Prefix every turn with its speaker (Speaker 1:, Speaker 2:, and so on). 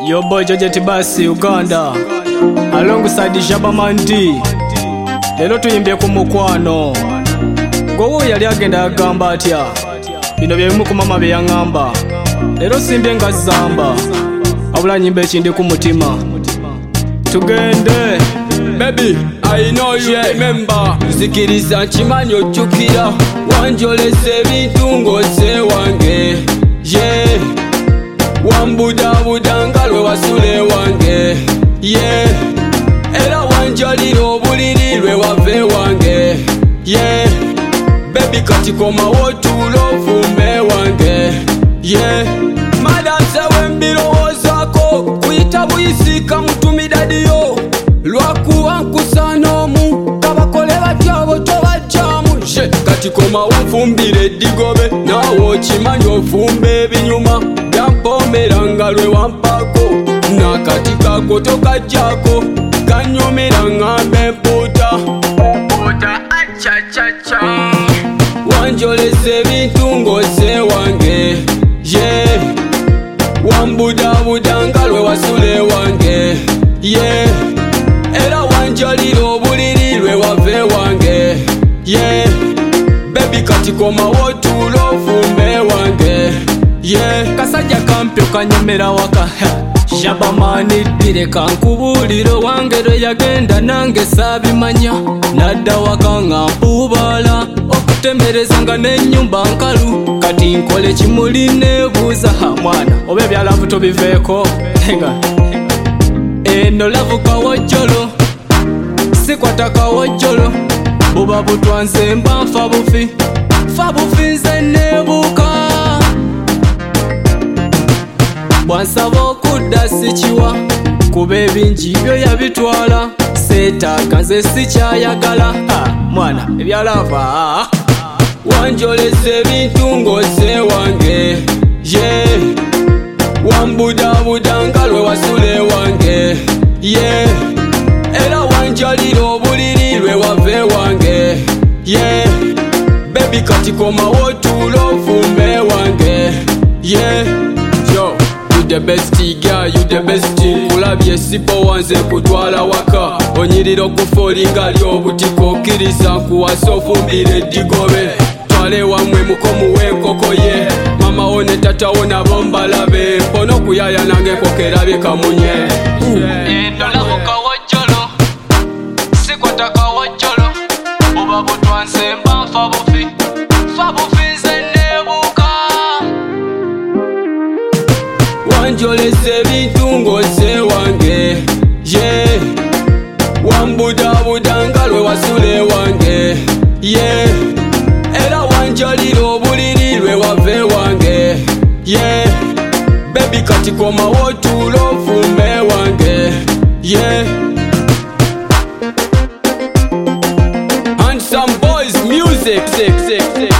Speaker 1: Yo boy George Basi Uganda alongside Shabaman D. Lelo tuyimbye ku mukwano ngowo yali agenda agamba atya bino byebimu ku mama byangamba lero simbye nga zamba abula nyimba ekindi ku mutima tugende.
Speaker 2: Baby, I know you remember. Zikiriza chimanyi ojjukira wanjolesa ebintu ng'oze wange, yeah. Wambudabuda nga lwe wasule wange, yeah. Era wanjalira obuliri lwe wave wange, yeah. Baby kati komawo tulo ofume wange, yeah. Madam sewe mbirowoozako kuyita buyisika mutumidadiyo lwakuwa nkusanomu kabakole batyabo tobajjamu kati komawo nfumbire eddigobe naawe okimanyi ofumba ebinyuma byampomera nga lwe wampako nakati kako tokajjako kanyumira ngamba empuuta wanjolesa ebintu ng'oze wange, yeah. Wambudabuda nga lwe wasule wange, yeah. Era wanjalira obuliri lwe wave wange, yeah. Baby kati komawo tulo ofume wange, yeah.
Speaker 1: Kasajja kampyo kanyomera waka Shabamani ddire kankubuliro wange lwe yagenda nange saabimanya nadda waka nga mpubaala okutemereza nga n'ennyumba nkalu kati nkole kimuli neebuuza mwana oba ebyalavu tobiveeko eno lavu kawojjolo sikwata kawojjolo buba butwanze mba nfa bufi nze neebuuka bwansaba okudda sikiwa kuba ebingi byo yabitwala seetaaga nze sikyayagala mwana ebyalava
Speaker 2: wanjolesa ebintu ng'oze wange, yeah. Wambudabuda nga lwe wasule wange, yeah. Era wanjalira obuliri lwe wave wange, yeah. Baby kati komawo tulo ofume wange, yeah. Yo, you the best girl, you the best. Kulabye sipo wanze kutwala waka onyirira okufoli nga ly'obutiko okkiriza nkuwasa ofumbire eddigobe twale wamwe mukomu w'enkoko ye mama wo ne tata wo nabo mbalabe mpona okuyaya nange kokerabye kamunye
Speaker 1: endolavu kawojjolo sikwata kawojjolo buba butwanze mba nfa bufi nze neebuuka
Speaker 2: wanjolesa ebintu ng'oze wange, yeah. Wambudabuda nga lwe wasule wange, yeah. Era wanjalira obuliri lwe wave wange, yeah. Baby kati komawo tulo ofume wange, yeah. And some boys music,